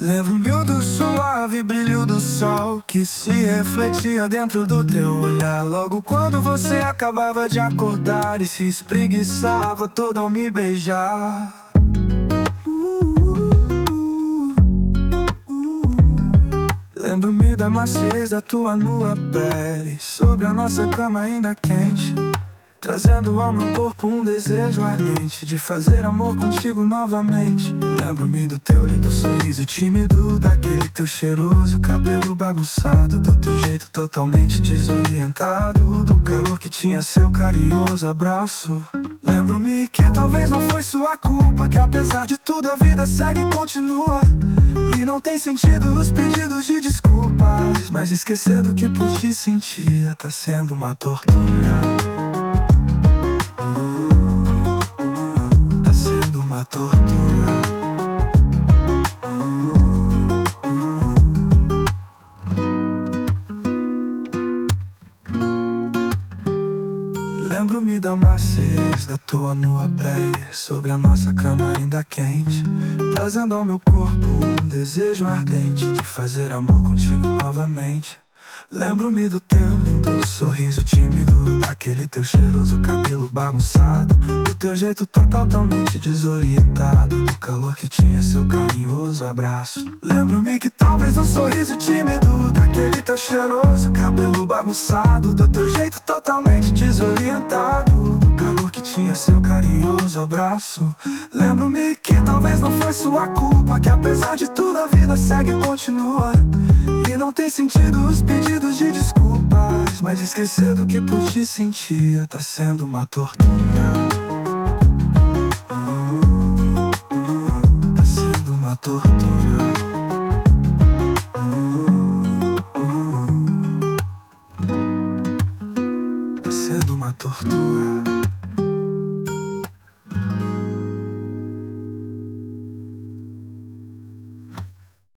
Lembro-me do suave brilho do sol que se refletia dentro do teu olhar. Logo quando você acabava de acordar e se espreguiçava todo ao me beijar. Lembro-me da maciez da tua nua pele sobre a nossa cama ainda quente, trazendo ao meu corpo um desejo ardente de fazer amor contigo novamente. Lembro-me do teu lindo sorriso tímido, daquele teu cheiroso cabelo bagunçado, do teu jeito totalmente desorientado, do calor que tinha seu carinhoso abraço. Lembro-me que talvez não foi sua culpa, que apesar de tudo a vida segue e continua, e não tem sentido os pedidos de desculpas, mas esquecer do que por ti sentia tá sendo uma tortura. Tá sendo uma tortura. Lembro-me da maciez da tua nua pele sobre a nossa cama ainda quente, trazendo ao meu corpo um desejo ardente de fazer amor contigo novamente. Lembro-me do teu lindo sorriso tímido, daquele teu cheiroso cabelo bagunçado, do teu jeito totalmente desorientado, do calor que tinha seu carinhoso abraço. Lembro-me que talvez um sorriso tímido, daquele teu cheiroso cabelo bagunçado, do teu jeito totalmente desorientado, do calor que tinha seu carinhoso abraço. Lembro-me que talvez não foi sua culpa, que apesar de tudo a vida segue e continua, e não tem sentido os pedidos de desculpas, mas esquecer do que por ti sentia tá sendo uma tortura. Tá sendo uma tortura. Tá sendo uma tortura.